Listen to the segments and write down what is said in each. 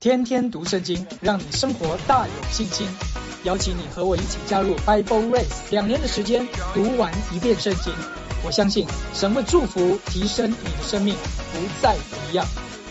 天天读圣经，让你生活大有信心。邀请你和我一起加入 Bible Race， 2年的时间读完一遍圣经。我相信神会祝福提升你的生命，不再一样。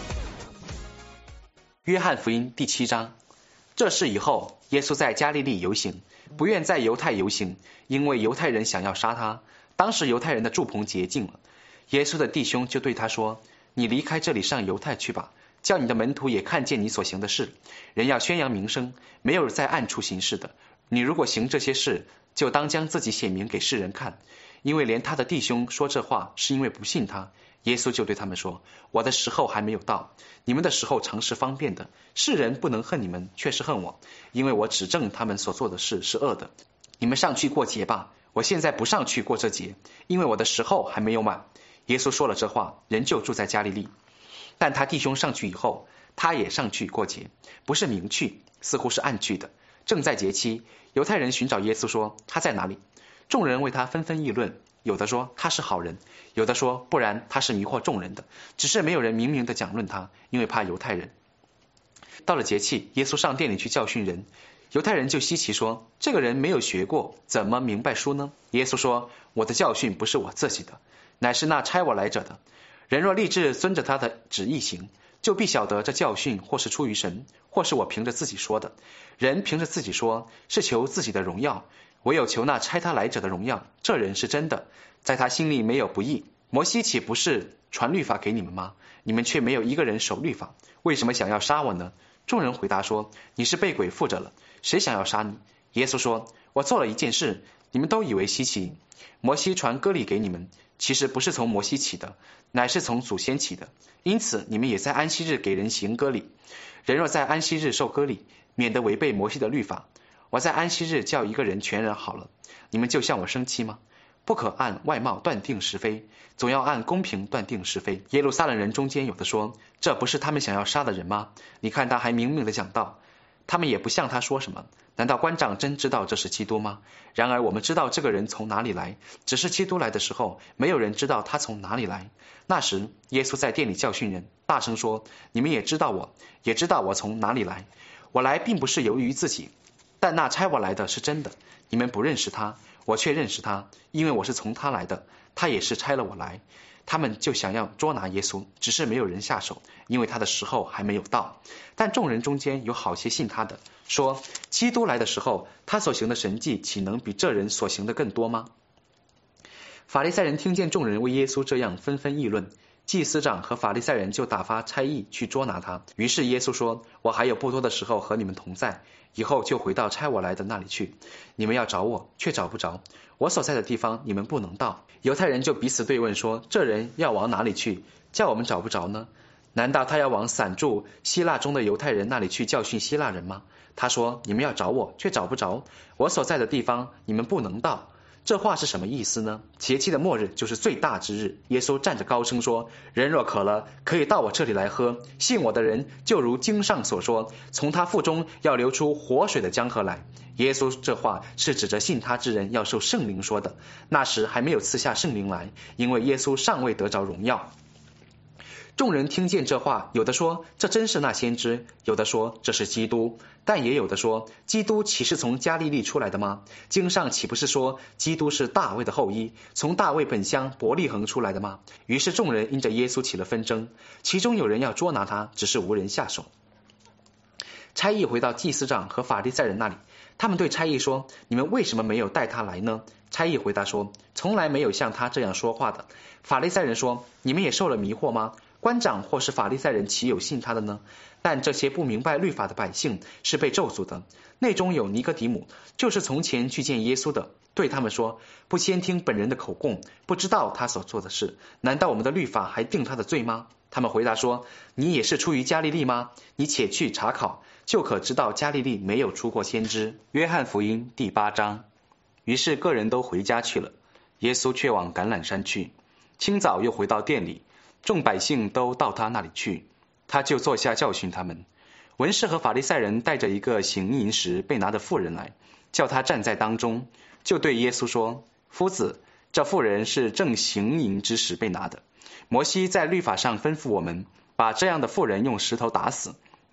约翰福音第7章。这事以后，耶稣在加利利游行，不愿在犹太游行，因为犹太人想要杀他。当时犹太人的住棚洁净了，耶稣的弟兄就对他说：你离开这里上犹太去吧，叫你的门徒也看见你所行的事。人要宣扬名声，没有在暗处行事的。你如果行这些事，就当将自己显明给世人看。因为连他的弟兄说这话，是因为不信他。耶稣就对他们说：我的时候还没有到，你们的时候常是方便的。世人不能恨你们，却是恨我，因为我指证他们所做的事是恶的。你们上去过节吧，我现在不上去过这节，因为我的时候还没有满。耶稣说了这话，人就住在加利利。但他弟兄上去以后，他也上去过节，不是明去，似乎是暗去的。正在节期，犹太人寻找耶稣说：他在哪里？众人为他纷纷议论，有的说他是好人，有的说不然，他是迷惑众人的。只是没有人明明的讲论他，因为怕犹太人。到了节期，耶稣上殿里去教训人，犹太人就稀奇说：这个人没有学过，怎么明白书呢？耶稣说：我的教训不是我自己的，乃是那差我来者的。人若立志遵着他的旨意行，就必晓得这教训或是出于神，或是我凭着自己说的。人凭着自己说，是求自己的荣耀，唯有求那差他来者的荣耀。这人是真的，在他心里没有不义。摩西岂不是传律法给你们吗？你们却没有一个人守律法，为什么想要杀我呢？众人回答说：你是被鬼附着了，谁想要杀你？耶稣说：我做了一件事，你们都以为稀奇。摩西传割礼给你们，其实不是从摩西起的，乃是从祖先起的。因此你们也在安息日给人行割礼。人若在安息日受割礼，免得违背摩西的律法。我在安息日叫一个人全然好了，你们就向我生气吗？不可按外貌断定是非，总要按公平断定是非。耶路撒冷人中间有的说：这不是他们想要杀的人吗？你看他还明明的讲道，他们也不向他说什么。难道官长真知道这是基督吗？然而我们知道这个人从哪里来，只是基督来的时候，没有人知道他从哪里来。那时耶稣在殿里教训人，大声说：你们也知道我，也知道我从哪里来。我来并不是由于自己，但那差我来的是真的。你们不认识他，我却认识他，因为我是从他来的，他也是差了我来。他们就想要捉拿耶稣，只是没有人下手，因为他的时候还没有到。但众人中间有好些信他的，说：基督来的时候，他所行的神迹岂能比这人所行的更多吗？法利赛人听见众人为耶稣这样纷纷议论，祭司长和法利赛人就打发差役去捉拿他。于是耶稣说：我还有不多的时候和你们同在，以后就回到差我来的那里去。你们要找我，却找不着，我所在的地方你们不能到。犹太人就彼此对问说：这人要往哪里去，叫我们找不着呢？难道他要往散住希腊中的犹太人那里去教训希腊人吗？他说：你们要找我，却找不着，我所在的地方你们不能到。这话是什么意思呢？节期的末日就是最大之日。耶稣站着高声说：人若渴了，可以到我这里来喝，信我的人就如经上所说，从他腹中要流出活水的江河来。耶稣这话是指着信他之人要受圣灵说的，那时还没有赐下圣灵来，因为耶稣尚未得着荣耀。众人听见这话，有的说这真是那先知，有的说这是基督，但也有的说基督岂是从加利利出来的吗？经上岂不是说基督是大卫的后裔，从大卫本乡伯利恒出来的吗？于是众人因着耶稣起了纷争，其中有人要捉拿他，只是无人下手。差役回到祭司长和法利赛人那里，他们对差役说：你们为什么没有带他来呢？差役回答说：从来没有像他这样说话的。法利赛人说：你们也受了迷惑吗？官长或是法利赛人岂有信他的呢？但这些不明白律法的百姓是被咒诅的。内中有尼哥底母，就是从前去见耶稣的，对他们说：不先听本人的口供，不知道他所做的事，难道我们的律法还定他的罪吗？他们回答说：你也是出于加利利吗？你且去查考，就可知道加利利没有出过先知。约翰福音第8章。于是个人都回家去了，耶稣却往橄榄山去。清早又回到店里，众百姓都到他那里去，他就坐下教训他们。文士和法利赛人带着一个行淫时被拿的妇人来，叫他站在当中，就对耶稣说：夫子，这妇人是正行淫之时被拿的。摩西在律法上吩咐我们，把这样的妇人用石头打死。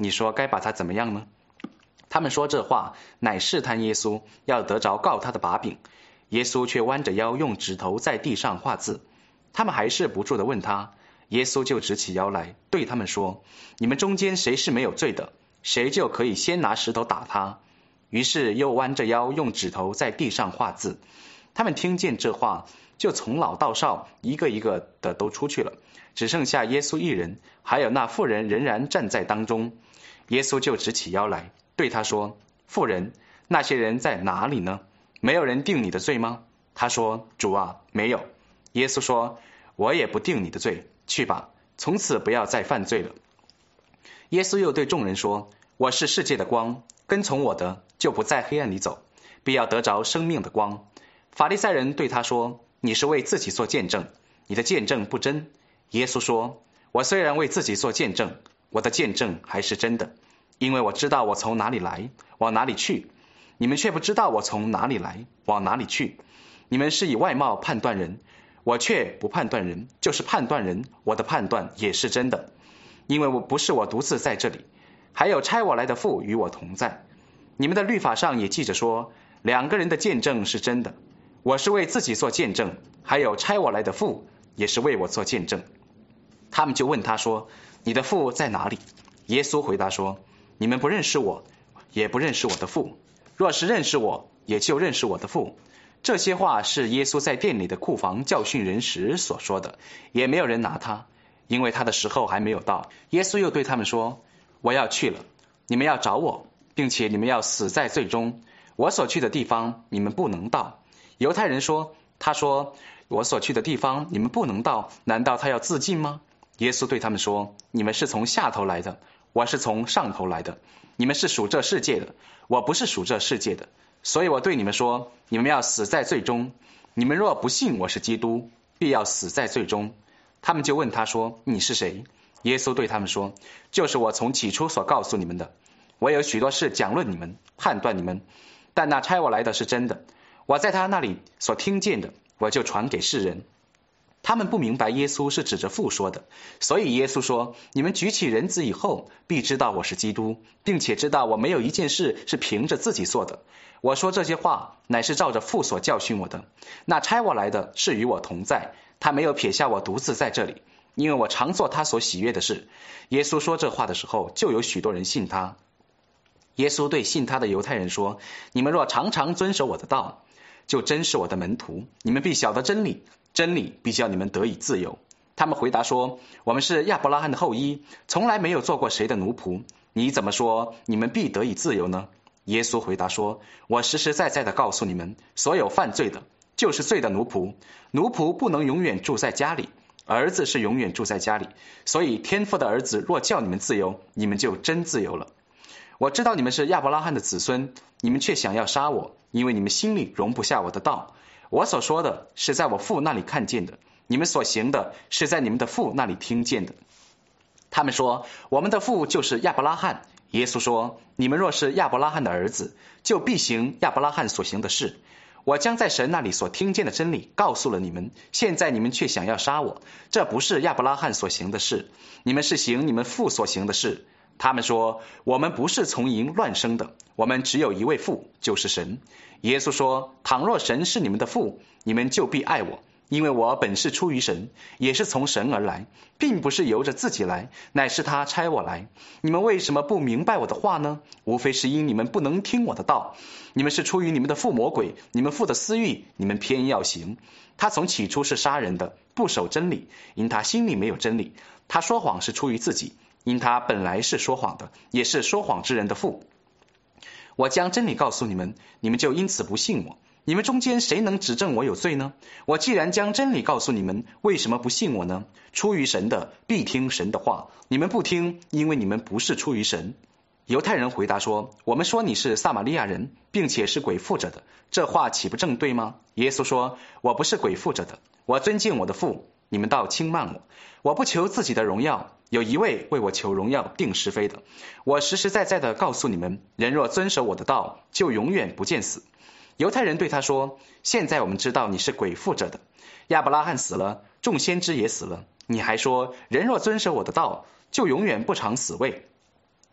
你说该把他怎么样呢？他们说这话乃试探耶稣，要得着告他的把柄。耶稣却弯着腰，用指头在地上画字。他们还是不住地问他，耶稣就直起腰来，对他们说，你们中间谁是没有罪的，谁就可以先拿石头打他。于是又弯着腰，用指头在地上画字。他们听见这话，就从老到少一个一个的都出去了，只剩下耶稣一人，还有那妇人仍然站在当中。耶稣就直起腰来，对他说，妇人，那些人在哪里呢？没有人定你的罪吗？他说，主啊，没有。耶稣说，我也不定你的罪，去吧，从此不要再犯罪了。耶稣又对众人说，我是世界的光，跟从我的就不在黑暗里走，必要得着生命的光。法利赛人对他说，你是为自己做见证，你的见证不真。耶稣说，我虽然为自己做见证，我的见证还是真的，因为我知道我从哪里来，往哪里去，你们却不知道我从哪里来，往哪里去。你们是以外貌判断人，我却不判断人，就是判断人，我的判断也是真的。因为我不是我独自在这里，还有差我来的父与我同在。你们的律法上也记着说，两个人的见证是真的。我是为自己做见证，还有差我来的父也是为我做见证。他们就问他说，你的父在哪里？耶稣回答说，你们不认识我，也不认识我的父。若是认识我，也就认识我的父。这些话是耶稣在殿里的库房教训人时所说的，也没有人拿他，因为他的时候还没有到。耶稣又对他们说，我要去了，你们要找我，并且你们要死在罪中。我所去的地方你们不能到。犹太人说，他说我所去的地方你们不能到，难道他要自尽吗？耶稣对他们说，你们是从下头来的，我是从上头来的。你们是属这世界的，我不是属这世界的，所以我对你们说，你们要死在罪中。你们若不信我是基督，必要死在罪中。他们就问他说，你是谁？耶稣对他们说，就是我从起初所告诉你们的。我有许多事讲论你们，判断你们，但那差我来的是真的，我在他那里所听见的，我就传给世人。他们不明白耶稣是指着父说的，所以耶稣说，你们举起人子以后，必知道我是基督，并且知道我没有一件事是凭着自己做的。我说这些话，乃是照着父所教训我的。那差我来的是与我同在，他没有撇下我独自在这里，因为我常做他所喜悦的事。耶稣说这话的时候，就有许多人信他。耶稣对信他的犹太人说，你们若常常遵守我的道，就真是我的门徒，你们必晓得真理，真理必叫你们得以自由。他们回答说，我们是亚伯拉罕的后裔，从来没有做过谁的奴仆，你怎么说你们必得以自由呢？耶稣回答说，我实实在在的告诉你们，所有犯罪的就是罪的奴仆，奴仆不能永远住在家里，儿子是永远住在家里，所以天父的儿子若叫你们自由，你们就真自由了。我知道你们是亚伯拉罕的子孙，你们却想要杀我，因为你们心里容不下我的道。我所说的是在我父那里看见的，你们所行的是在你们的父那里听见的。他们说，我们的父就是亚伯拉罕。耶稣说，你们若是亚伯拉罕的儿子，就必行亚伯拉罕所行的事。我将在神那里所听见的真理告诉了你们，现在你们却想要杀我，这不是亚伯拉罕所行的事，你们是行你们父所行的事。他们说，我们不是从淫乱生的，我们只有一位父，就是神。耶稣说，倘若神是你们的父，你们就必爱我，因为我本是出于神，也是从神而来，并不是由着自己来，乃是他差我来。你们为什么不明白我的话呢？无非是因你们不能听我的道。你们是出于你们的父魔鬼，你们父的私欲，你们偏要行。他从起初是杀人的，不守真理，因他心里没有真理。他说谎是出于自己，因他本来是说谎的，也是说谎之人的父。我将真理告诉你们，你们就因此不信我。你们中间谁能指证我有罪呢？我既然将真理告诉你们，为什么不信我呢？出于神的必听神的话，你们不听，因为你们不是出于神。犹太人回答说，我们说你是撒玛利亚人，并且是鬼附着的，这话岂不正对吗？耶稣说，我不是鬼附着的，我尊敬我的父，你们倒轻慢我。我不求自己的荣耀，有一位为我求荣耀定是非的。我实实在在的告诉你们，人若遵守我的道，就永远不见死。犹太人对他说，现在我们知道你是鬼附着的，亚伯拉罕死了，众先知也死了，你还说人若遵守我的道，就永远不尝死味。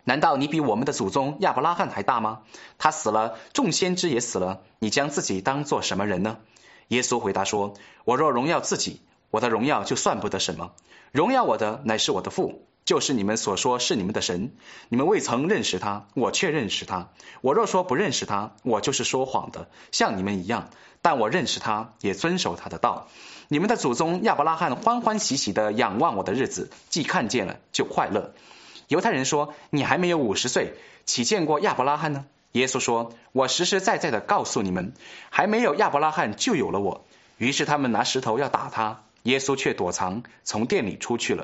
难道你比我们的祖宗亚伯拉罕还大吗？他死了，众先知也死了，你将自己当作什么人呢？耶稣回答说，我若荣耀自己，我的荣耀就算不得什么，荣耀我的乃是我的父，就是你们所说是你们的神。你们未曾认识他，我却认识他。我若说不认识他，我就是说谎的，像你们一样。但我认识他，也遵守他的道。你们的祖宗亚伯拉罕欢欢喜喜地仰望我的日子，既看见了就快乐。犹太人说，你还没有50岁，岂见过亚伯拉罕呢？耶稣说，我实实在在地告诉你们，还没有亚伯拉罕就有了我。于是他们拿石头要打他，耶稣却躲藏，从店里出去了。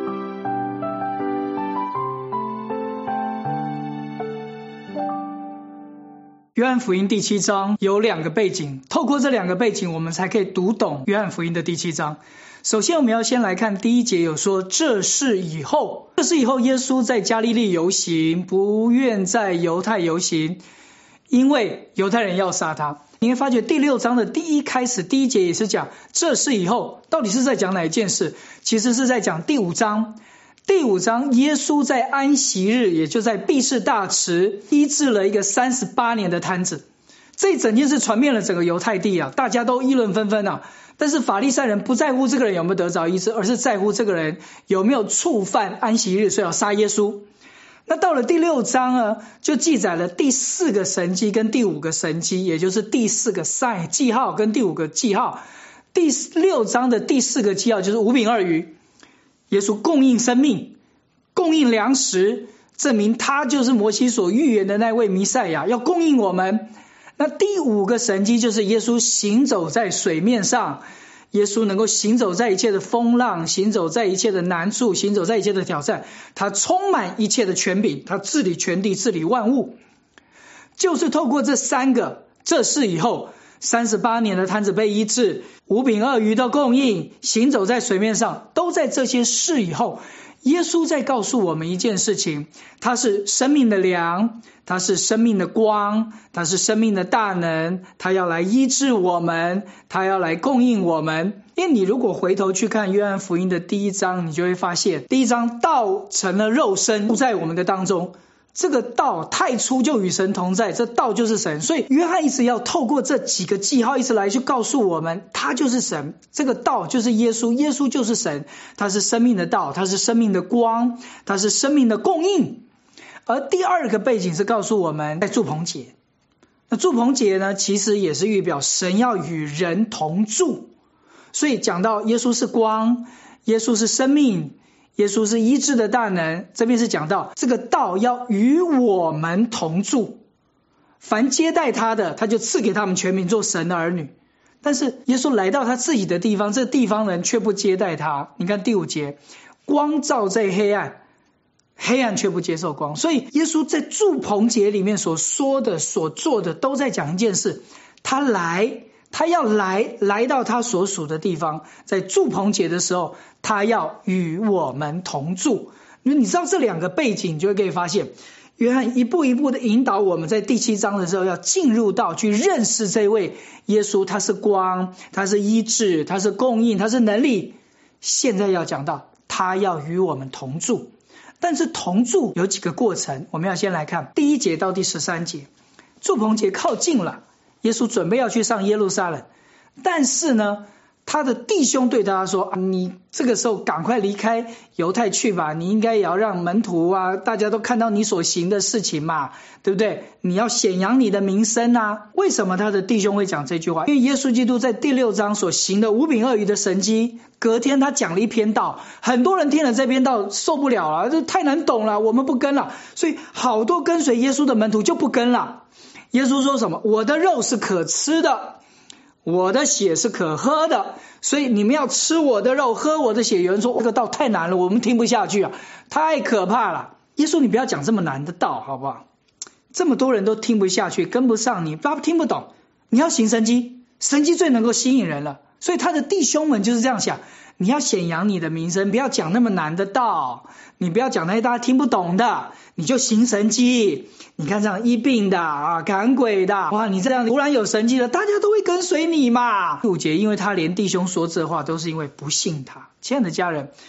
约翰福音第7章有2个背景，透过这2个背景，我们才可以读懂约翰福音的第7章。首先我们要先来看第1节，有说这是以后耶稣在加利利游行，不愿在犹太游行，因为犹太人要杀他。你会发觉第6章的第1节也是讲这是以后，到底是在讲哪一件事？其实是在讲第5章。第5章耶稣在安息日，也就在毕士大池医治了一个38年的瘫子。这一整件事传遍了整个犹太地啊，大家都议论纷纷啊。但是法利赛人不在乎这个人有没有得着医治，而是在乎这个人有没有触犯安息日，所以要杀耶稣。那到了第6章呢，就记载了第4个神迹跟第5个神迹，也就是第4个 sign 记号跟第5个记号。第6章的第4个记号就是5饼2鱼，耶稣供应生命，供应粮食，证明他就是摩西所预言的那位弥赛亚，要供应我们。那第5个神迹就是耶稣行走在水面上，耶稣能够行走在一切的风浪，行走在一切的难处，行走在一切的挑战，他充满一切的权柄，他治理全地，治理万物。就是透过这3个，这是以后38年的瘫子被医治，5饼2鱼的供应，行走在水面上，都在这些事以后，耶稣在告诉我们一件事情，他是生命的粮，他是生命的光，他是生命的大能，他要来医治我们，他要来供应我们。因为你如果回头去看约翰福音的第1章，你就会发现第1章道成了肉身，住在我们的当中。这个道太初就与神同在，这道就是神。所以约翰一直要透过这几个记号一直来去告诉我们，他就是神，这个道就是耶稣，耶稣就是神，他是生命的道，他是生命的光，他是生命的供应。而第2个背景是告诉我们在住棚节，那住棚节呢，其实也是预表神要与人同住。所以讲到耶稣是光，耶稣是生命，耶稣是医治的大能，这边是讲到这个道要与我们同住，凡接待他的，他就赐给他们权柄做神的儿女。但是耶稣来到他自己的地方，这地方人却不接待他。你看第5节，光照在黑暗，黑暗却不接受光。所以耶稣在住棚节里面所说的所做的都在讲一件事，他要来到他所属的地方，在住棚节的时候，他要与我们同住。你知道这2个背景，你就会可以发现约翰一步一步的引导我们在第7章的时候要进入到去认识这位耶稣，他是光，他是医治，他是供应，他是能力。现在要讲到他要与我们同住，但是同住有几个过程，我们要先来看第1节到第13节。住棚节靠近了，耶稣准备要去上耶路撒冷，但是呢，他的弟兄对他说，你这个时候赶快离开犹太去吧，你应该也要让门徒啊，大家都看到你所行的事情嘛，对不对？你要显扬你的名声啊。为什么他的弟兄会讲这句话？因为耶稣基督在第6章所行的5饼2鱼的神迹，隔天他讲了一篇道，很多人听了这篇道受不了了，这太难懂了，我们不跟了，所以好多跟随耶稣的门徒就不跟了。耶稣说什么？我的肉是可吃的，我的血是可喝的，所以你们要吃我的肉，喝我的血。有人说这个道太难了，我们听不下去啊，太可怕了。耶稣，你不要讲这么难的道好不好？这么多人都听不下去，跟不上你，听不懂。你要行神迹，神迹最能够吸引人了。所以他的弟兄们就是这样想，你要显扬你的名声，不要讲那么难的道，你不要讲那些大家听不懂的，你就行神迹。你看这样医病的啊，赶鬼的，哇，你这样突然有神迹了，大家都会跟随你嘛。第5节，因为他连弟兄说这话都是因为不信他。亲爱的家人，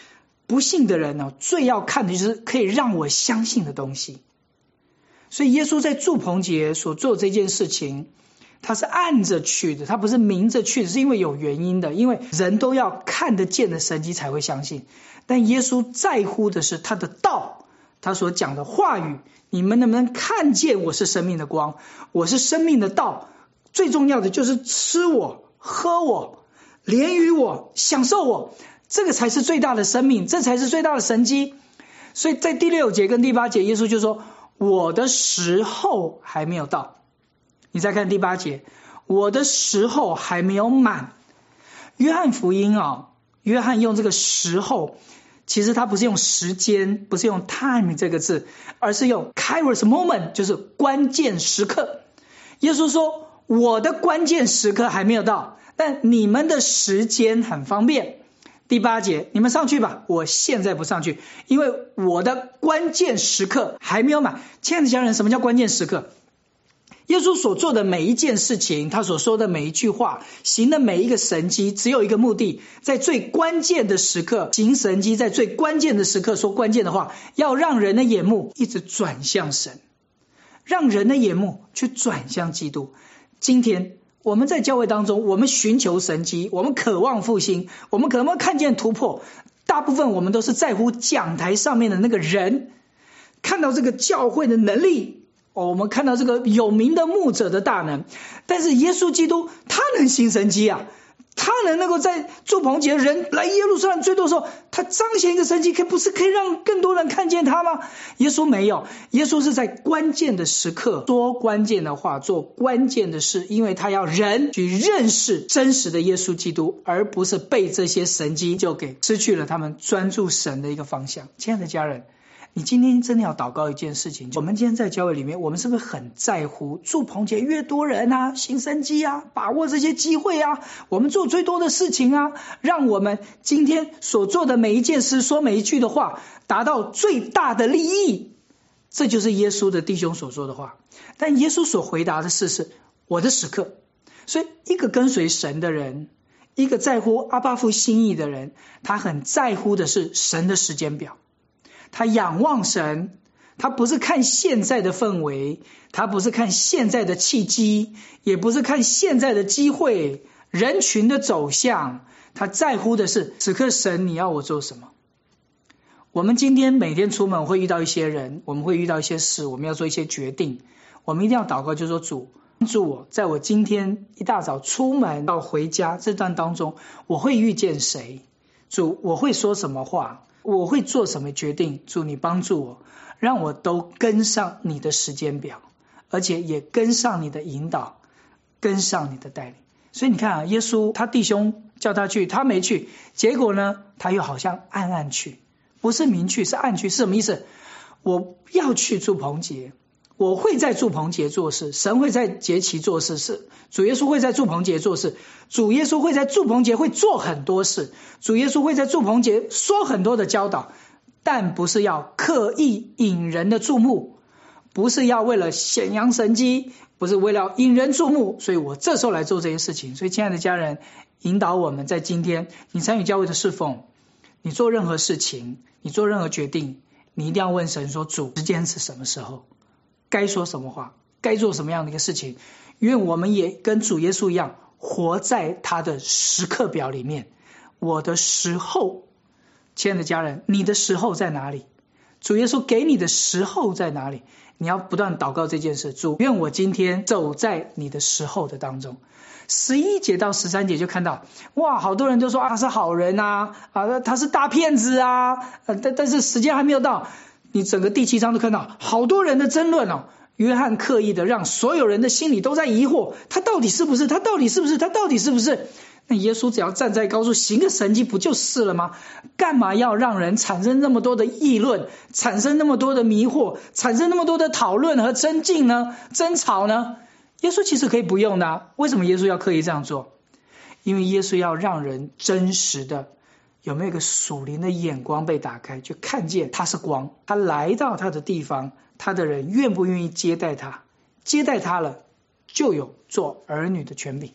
不信的人呢，最要看的就是可以让我相信的东西。所以耶稣在住棚节所做这件事情，他是按着去的，他不是明着去的，是因为有原因的，因为人都要看得见的神迹才会相信。但耶稣在乎的是他的道，他所讲的话语，你们能不能看见我是生命的光，我是生命的道，最重要的就是吃我喝我连于我享受我，这个才是最大的生命，这才是最大的神迹。所以在第6节跟第8节，耶稣就说我的时候还没有到。你再看第8节，我的时候还没有满。约翰福音约翰用这个时候，其实他不是用时间，不是用 time 这个字，而是用 kairos moment， 就是关键时刻。耶稣说我的关键时刻还没有到，但你们的时间很方便。第8节，你们上去吧，我现在不上去，因为我的关键时刻还没有满。亲爱的家人，什么叫关键时刻？耶稣所做的每一件事情，他所说的每一句话，行的每一个神迹，只有一个目的，在最关键的时刻行神迹，在最关键的时刻说关键的话，要让人的眼目一直转向神，让人的眼目去转向基督。今天我们在教会当中，我们寻求神迹，我们渴望复兴，我们可能看见突破，大部分我们都是在乎讲台上面的那个人，看到这个教会的能力，我们看到这个有名的牧者的大能。但是耶稣基督他能行神迹啊，他能够在住棚节人来耶路撒冷最多的时候，他彰显一个神迹，不是可以让更多人看见他吗？耶稣没有，耶稣是在关键的时刻说关键的话，做关键的事，因为他要人去认识真实的耶稣基督，而不是被这些神迹就给失去了他们专注神的一个方向。亲爱的家人，你今天真的要祷告一件事情，我们今天在教会里面，我们是不是很在乎住棚节越多人啊，行神迹啊，把握这些机会啊，我们做最多的事情啊，让我们今天所做的每一件事，说每一句的话，达到最大的利益。这就是耶稣的弟兄所说的话。但耶稣所回答的事是我的时刻。所以一个跟随神的人，一个在乎阿爸父心意的人，他很在乎的是神的时间表，他仰望神，他不是看现在的氛围，他不是看现在的契机，也不是看现在的机会，人群的走向，他在乎的是此刻神你要我做什么。我们今天每天出门会遇到一些人，我们会遇到一些事，我们要做一些决定，我们一定要祷告，就说主帮助我，在我今天一大早出门到回家这段当中，我会遇见谁？主，我会说什么话？我会做什么决定？主，你帮助我，让我都跟上你的时间表，而且也跟上你的引导，跟上你的带领。所以你看啊，耶稣他弟兄叫他去，他没去，结果呢，他又好像暗暗去，不是明去，是暗去。是什么意思？我要去住棚节，我会在住棚节做事，神会在节期做事，是主耶稣会在住棚节做事，主耶稣会在住棚节会做很多事，主耶稣会在住棚节说很多的教导，但不是要刻意引人的注目，不是要为了显扬神迹，不是为了引人注目，所以我这时候来做这些事情。所以亲爱的家人，引导我们在今天你参与教会的侍奉，你做任何事情，你做任何决定，你一定要问神说，主，时间是什么时候？该说什么话？该做什么样的一个事情？愿我们也跟主耶稣一样，活在他的时刻表里面。我的时候，亲爱的家人，你的时候在哪里？主耶稣给你的时候在哪里？你要不断祷告这件事，主，愿我今天走在你的时候的当中。11节到13节就看到，哇，好多人都说他是好人啊，他是大骗子啊，但是时间还没有到。你整个第7章都看到好多人的争论哦。约翰刻意的让所有人的心里都在疑惑，他到底是不是？他到底是不是？他到底是不是？那耶稣只要站在高处行个神迹不就是了吗？干嘛要让人产生那么多的议论，产生那么多的迷惑，产生那么多的讨论和争竞呢？争吵呢？耶稣其实可以不用的啊。为什么耶稣要刻意这样做？因为耶稣要让人真实的有没有一个属灵的眼光被打开，就看见他是光，他来到他的地方，他的人愿不愿意接待他？接待他了，就有做儿女的权柄。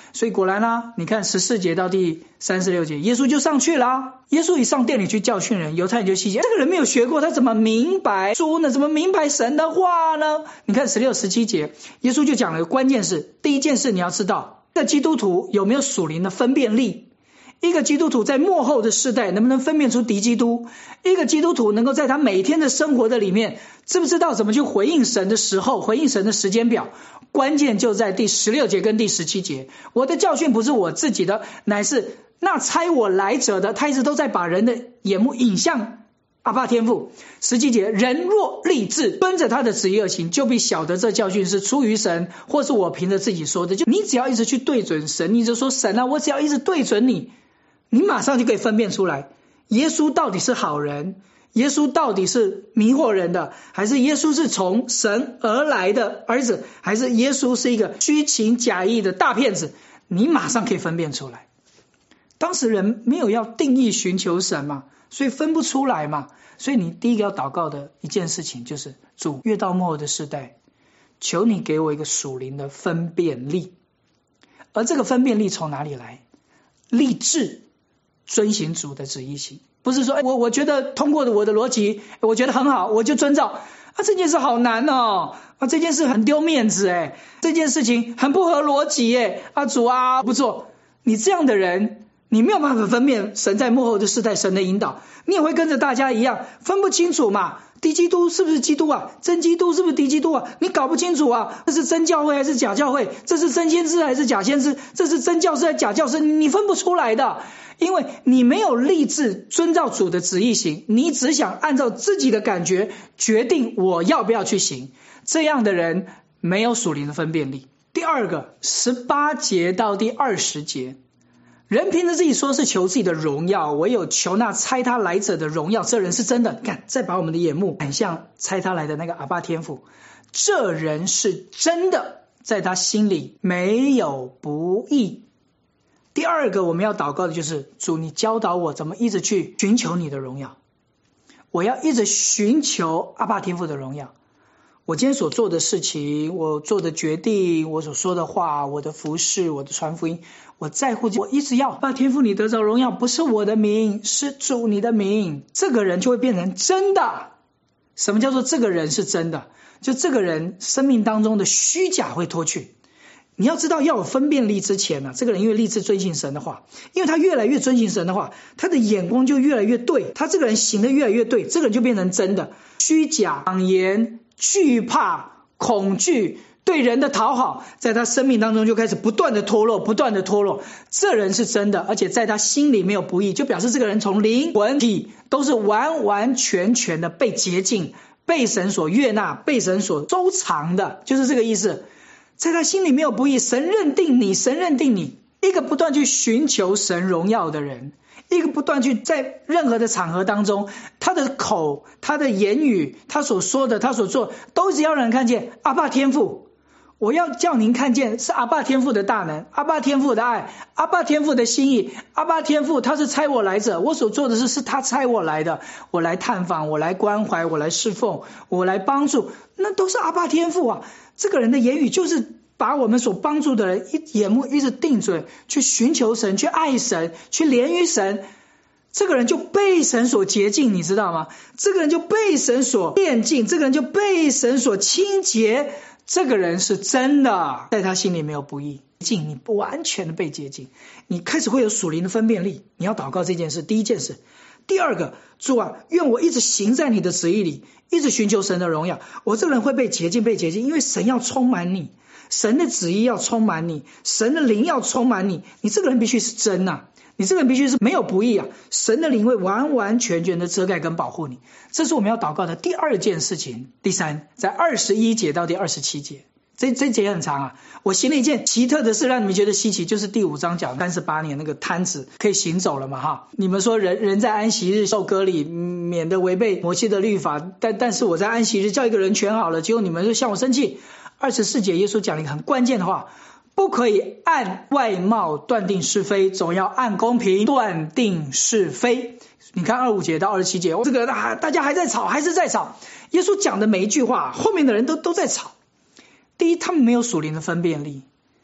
所以果然啦，你看14节到第36节，耶稣就上去了。耶稣一上殿里去教训人，犹太人就希奇，这个人没有学过，他怎么明白书呢？怎么明白神的话呢？你看16、17节，耶稣就讲了一个关键事。第一件事你要知道，一个基督徒有没有属灵的分辨力？一个基督徒在末后的世代能不能分辨出敌基督？一个基督徒能够在他每天的生活的里面，知不知道怎么去回应神的时候，回应神的时间表？关键就在第16节跟第17节。我的教训不是我自己的，乃是那差我来者的。他一直都在把人的眼目引向阿爸天父。17节，人若立志遵着他的旨意而行，就必晓得这教训是出于神，或是我凭着自己说的。就你只要一直去对准神，你就说神啊，我只要一直对准你，你马上就可以分辨出来，耶稣到底是好人，耶稣到底是迷惑人的，还是耶稣是从神而来的儿子，还是耶稣是一个虚情假意的大骗子，你马上可以分辨出来。当时人没有要定义寻求神嘛，所以分不出来嘛。所以你第一个要祷告的一件事情就是，主，越到末后的世代，求你给我一个属灵的分辨力。而这个分辨力从哪里来？立志遵行主的旨意行，不是说我觉得通过我的逻辑，我觉得很好，我就遵照这件事好难哦，这件事很丢面子这件事情很不合逻辑主啊不做。你这样的人，你没有办法分辨神在末后的世代神的引导，你也会跟着大家一样分不清楚嘛。敌基督是不是基督啊？真基督是不是敌基督啊？你搞不清楚啊，这是真教会还是假教会？这是真先知还是假先知？这是真教师还是假教师？你分不出来的，因为你没有立志遵照主的旨意行，你只想按照自己的感觉决定我要不要去行。这样的人没有属灵的分辨力。第二个，18节到第20节，人凭着自己说是求自己的荣耀，唯有求那差他来者的荣耀。这人是真的，你看，再把我们的眼目看向差他来的那个阿爸天父，这人是真的，在他心里没有不义。第二个我们要祷告的就是，主，你教导我怎么一直去寻求你的荣耀，我要一直寻求阿爸天父的荣耀。我今天所做的事情，我做的决定，我所说的话，我的服事，我的传福音，我在乎，我一直要把天父你得着荣耀，不是我的名，是主你的名。这个人就会变成真的。什么叫做这个人是真的？就这个人生命当中的虚假会脱去。你要知道，要有分辨力之前这个人因为立志遵行神的话，因为他越来越遵行神的话，他的眼光就越来越对，他这个人行的越来越对，这个人就变成真的。虚假、谎言、惧怕、恐惧、对人的讨好，在他生命当中就开始不断的脱落，不断的脱落。这人是真的，而且在他心里没有不义，就表示这个人从灵魂体都是完完全全的被洁净，被神所悦纳，被神所收藏的，就是这个意思。在他心里没有不义，神认定你，神认定你。一个不断去寻求神荣耀的人，一个不断去在任何的场合当中，他的口、他的言语、他所说的、他所做，都只要让人看见阿爸天父。我要叫您看见是阿爸天父的大能，阿爸天父的爱，阿爸天父的心意，阿爸天父他是差我来者，我所做的事是他差我来的，我来探访，我来关怀，我来侍奉，我来帮助，那都是阿爸天父啊。这个人的言语就是把我们所帮助的人眼目一直定准，去寻求神，去爱神，去连于神。这个人就被神所洁净，你知道吗？这个人就被神所炼净，这个人就被神所清洁。这个人是真的，在他心里没有不义，你完全的被洁净，你开始会有属灵的分辨力。你要祷告这件事，第一件事。第二个，主啊，愿我一直行在你的旨意里，一直寻求神的荣耀。我这个人会被洁净，被洁净，因为神要充满你，神的旨意要充满你，神的灵要充满你。你这个人必须是真啊，你这个人必须是没有不义啊，神的灵会完完全全的遮盖跟保护你。这是我们要祷告的第二件事情。第三，在21节到第27节，这节很长啊。我行了一件奇特的事，让你们觉得稀奇，就是第5章讲38年那个摊子可以行走了嘛哈。你们说人在安息日受割礼，免得违背摩西的律法，但是我在安息日叫一个人全好了，结果你们就向我生气。24节耶稣讲了一个很关键的话，不可以按外貌断定是非，总要按公平断定是非。你看25节到27节，这个大家还在吵，还是在吵。耶稣讲的每一句话，后面的人都在吵。第一，他们没有属灵的分辨力。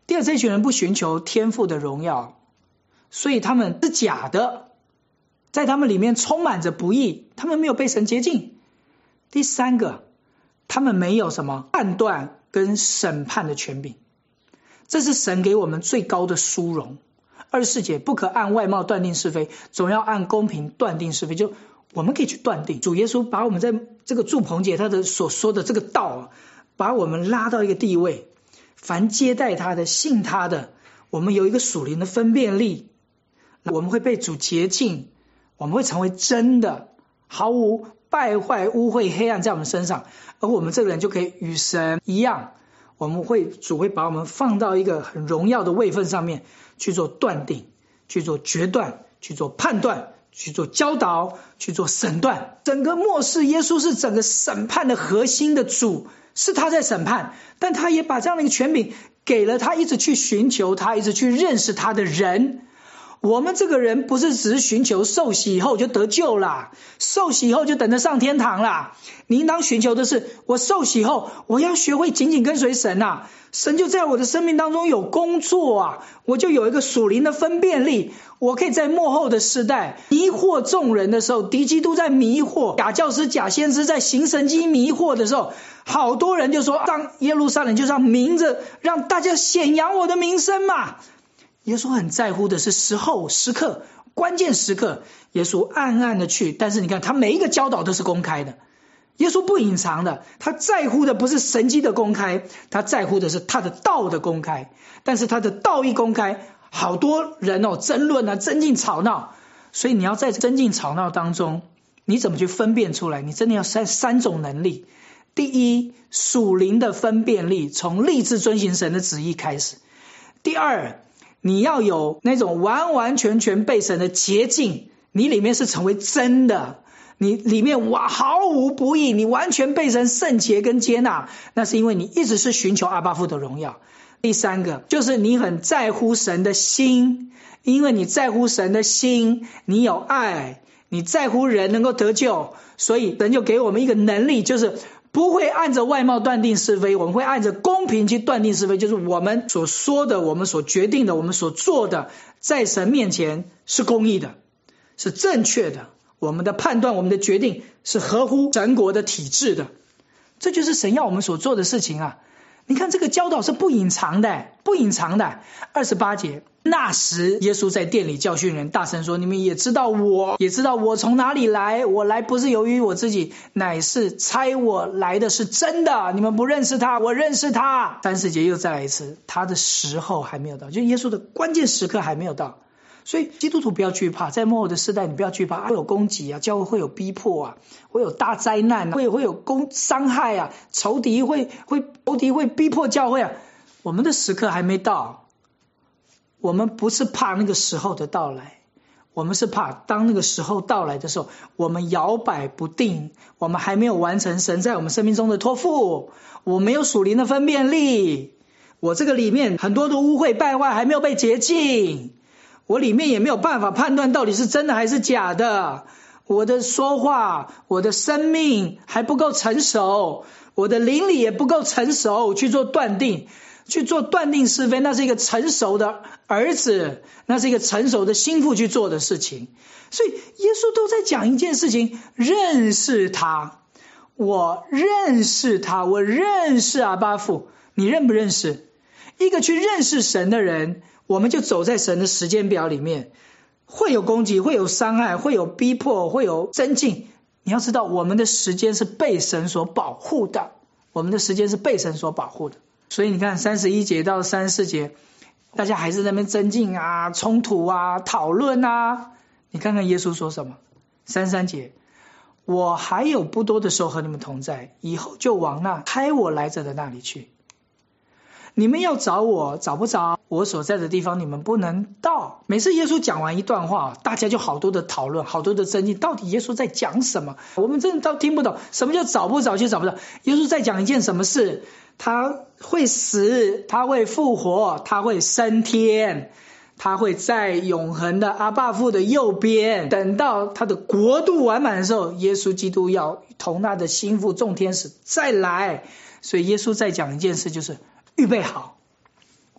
第二，这群人不寻求天父的荣耀，所以他们是假的，在他们里面充满着不义，他们没有被神洁净。第三个，他们没有什么判断跟审判的权柄，这是神给我们最高的殊荣。24节，不可按外貌断定是非，总要按公平断定是非。就我们可以去断定，主耶稣把我们在这个祝棚节他的所说的这个道把我们拉到一个地位，凡接待他的信他的，我们有一个属灵的分辨力，我们会被主洁净，我们会成为真的，毫无败坏污秽黑暗在我们身上，而我们这个人就可以与神一样，主会把我们放到一个很荣耀的位分上面去做断定，去做决断，去做判断，去做教导，去做审断。整个末世耶稣是整个审判的核心的主，是他在审判，但他也把这样的一个权柄给了他一直去寻求他，一直去认识他的人。我们这个人不是只是寻求受洗以后就得救啦，受洗以后就等着上天堂啦。你应当寻求的是，我受洗后我要学会紧紧跟随神啊，神就在我的生命当中有工作啊，我就有一个属灵的分辨力，我可以在末后的时代迷惑众人的时候，敌基督在迷惑，假教师假先知在行神迹迷惑的时候，好多人就说让耶路撒冷就让明着让大家显扬我的名声嘛。耶稣很在乎的是时候时刻，关键时刻耶稣暗暗的去，但是你看他每一个教导都是公开的，耶稣不隐藏的，他在乎的不是神迹的公开，他在乎的是他的道的公开。但是他的道一公开，好多人争论啊，争竞吵闹，所以你要在争竞吵闹当中，你怎么去分辨出来？你真的要三种能力。第一，属灵的分辨力，从立志遵行神的旨意开始。第二，你要有那种完完全全被神的洁净，你里面是成为真的，你里面毫无不义，你完全被神圣洁跟接纳，那是因为你一直是寻求阿爸父的荣耀。第三个就是你很在乎神的心，因为你在乎神的心，你有爱，你在乎人能够得救，所以神就给我们一个能力，就是不会按着外貌断定是非，我们会按着公平去断定是非，就是我们所说的，我们所决定的，我们所做的，在神面前是公义的，是正确的，我们的判断，我们的决定是合乎神国的体制的。这就是神要我们所做的事情啊。你看这个教导是不隐藏的，不隐藏的。28节，那时耶稣在殿里教训人，大声说，你们也知道我从哪里来，我来不是由于我自己，乃是差我来的是真的，你们不认识他，我认识他。30节又再来一次，他的时候还没有到，就耶稣的关键时刻还没有到。所以基督徒不要惧怕，在末后的世代你不要惧怕，会有攻击啊，教会会有逼迫啊，会有大灾难啊，会有伤害啊，仇敌会逼迫教会啊。我们的时刻还没到，我们不是怕那个时候的到来，我们是怕当那个时候到来的时候，我们摇摆不定，我们还没有完成神在我们生命中的托付，我没有属灵的分辨力，我这个里面很多的污秽败坏还没有被洁净，我里面也没有办法判断到底是真的还是假的，我的说话，我的生命还不够成熟，我的灵里也不够成熟去做断定是非，那是一个成熟的儿子，那是一个成熟的心腹去做的事情。所以耶稣都在讲一件事情，认识他，我认识他，我认识阿爸父。你认不认识？一个去认识神的人，我们就走在神的时间表里面，会有攻击，会有伤害，会有逼迫，会有增进。你要知道我们的时间是被神所保护的，我们的时间是被神所保护的。所以你看31节到34节，大家还是在那边争竞啊，冲突啊，讨论啊。你看看耶稣说什么。33节，我还有不多的时候和你们同在，以后就往那差我来者的那里去。你们要找我，找不着，我所在的地方你们不能到。每次耶稣讲完一段话，大家就好多的讨论，好多的争议，到底耶稣在讲什么？我们真的都听不懂，什么叫找不着就找不着？耶稣在讲一件什么事？他会死，他会复活，他会升天，他会在永恒的阿爸父的右边，等到他的国度完满的时候，耶稣基督要同他的心腹众天使再来。所以耶稣在讲一件事，就是预备好，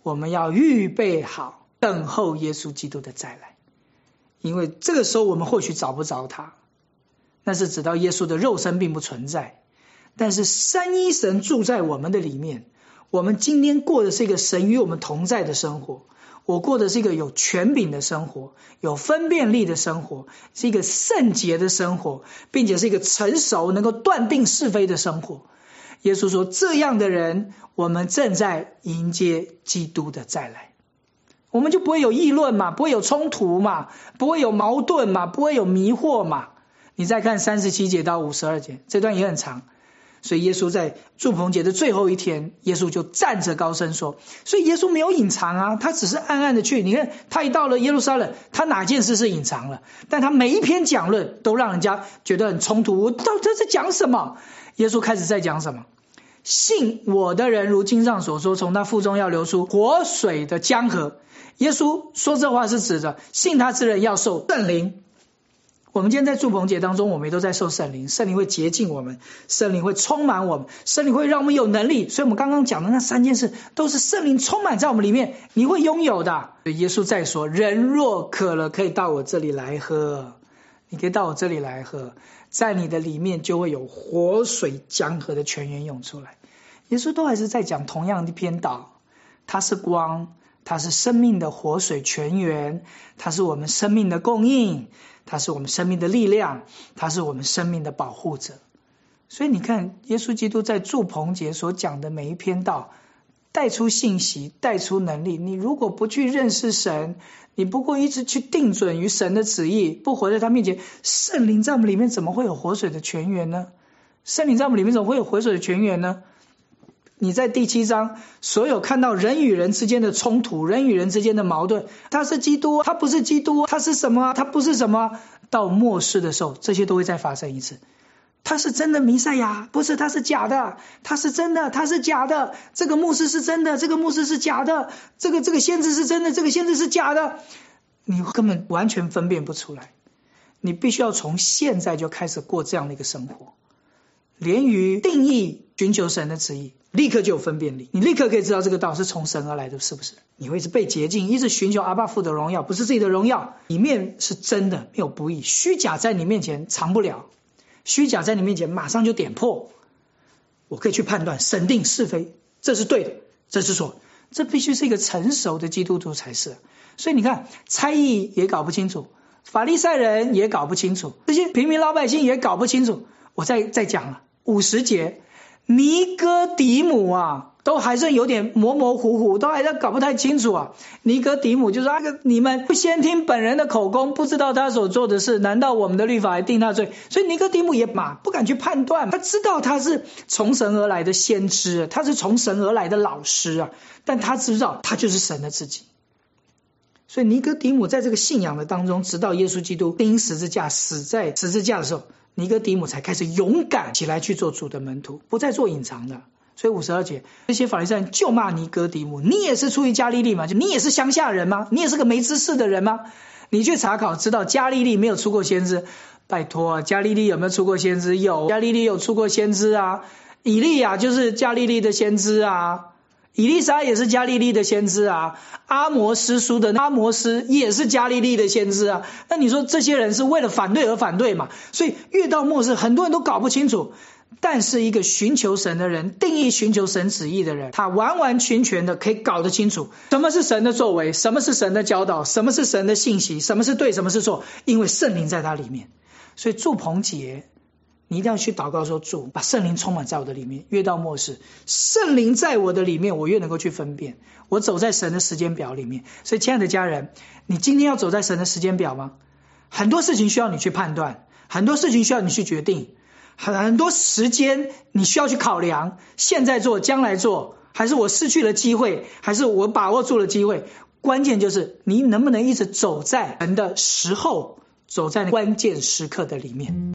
我们要预备好，等候耶稣基督的再来。因为这个时候我们或许找不着他，那是指到耶稣的肉身并不存在，但是三一神住在我们的里面。我们今天过的是一个神与我们同在的生活，我过的是一个有权柄的生活，有分辨力的生活，是一个圣洁的生活，并且是一个成熟能够断定是非的生活。耶稣说，这样的人，我们正在迎接基督的再来，我们就不会有议论嘛，不会有冲突嘛，不会有矛盾嘛，不会有迷惑嘛。你再看37节到52节，这段也很长。所以耶稣在住棚节的最后一天，耶稣就站着高声说，所以耶稣没有隐藏啊，他只是暗暗的去。你看他一到了耶路撒冷，他哪件事是隐藏了？但他每一篇讲论都让人家觉得很冲突，我到底在讲什么？耶稣开始在讲什么？信我的人如经上所说，从他腹中要流出活水的江河。耶稣说这话是指着信他之人要受圣灵。我们今天在住棚节当中，我们也都在受圣灵，圣灵会洁净我们，圣灵会充满我们，圣灵会让我们有能力。所以我们刚刚讲的那3件事都是圣灵充满在我们里面，你会拥有的。耶稣在说，人若渴了，可以到我这里来喝，你可以到我这里来喝，在你的里面就会有活水江河的泉源涌出来。耶稣都还是在讲同样的篇道，他是光，他是生命的活水泉源，他是我们生命的供应，他是我们生命的力量，他是我们生命的保护者。所以你看耶稣基督在住棚节所讲的每一篇道，带出信息，带出能力。你如果不去认识神，你不过一直去定准于神的旨意，不活在他面前，圣灵在我们里面怎么会有活水的泉源呢？圣灵在我们里面怎么会有活水的泉源呢？你在第7章所有看到人与人之间的冲突，人与人之间的矛盾，他是基督，他不是基督，他是什么，他不是什么，到末世的时候这些都会再发生一次。他是真的弥赛亚，不是，他是假的，他是真的，他是假的，这个牧师是真的，这个牧师是假的，这个先知是真的，这个先知是假的，你根本完全分辨不出来。你必须要从现在就开始过这样的一个生活，连于定义寻求神的旨意，立刻就有分辨力，你立刻可以知道这个道是从神而来的，是不是？你会一直被洁净，一直寻求阿爸父的荣耀，不是自己的荣耀，里面是真的，没有不义，虚假在你面前藏不了，虚假在你面前马上就点破。我可以去判断审定是非，这是对的，这是错，这必须是一个成熟的基督徒才是。所以你看差役也搞不清楚，法利赛人也搞不清楚，这些平民老百姓也搞不清楚。我再讲了50节，尼哥底母啊，都还是有点模模糊糊，都还在搞不太清楚啊。尼哥底母就是你们不先听本人的口供，不知道他所做的事，难道我们的律法还定他罪？所以尼哥底母也不敢去判断，他知道他是从神而来的先知，他是从神而来的老师啊，但他知道他就是神的自己。所以尼哥底母在这个信仰的当中，直到耶稣基督钉十字架死在十字架的时候，尼哥底母才开始勇敢起来去做主的门徒，不再做隐藏的。所以52节，这些法利赛人就骂尼哥底母，你也是出于加利利吗？就你也是乡下人吗？你也是个没知识的人吗？你去查考知道加利利没有出过先知，拜托，加利利有没有出过先知？有，加利利有出过先知啊，以利亚就是加利利的先知啊，以利沙也是加利利的先知啊，阿摩斯书的阿摩斯也是加利利的先知啊。那你说这些人是为了反对而反对嘛？所以越到末世很多人都搞不清楚，但是一个寻求神的人，定义寻求神旨意的人，他完完全全的可以搞得清楚什么是神的作为，什么是神的教导，什么是神的信息，什么是对，什么是错，因为圣灵在他里面。所以住棚节你一定要去祷告说，主把圣灵充满在我的里面，越到末世圣灵在我的里面，我越能够去分辨，我走在神的时间表里面。所以亲爱的家人，你今天要走在神的时间表吗？很多事情需要你去判断，很多事情需要你去决定，很多时间你需要去考量，现在做将来做，还是我失去了机会，还是我把握住了机会。关键就是你能不能一直走在神的时候，走在关键时刻的里面。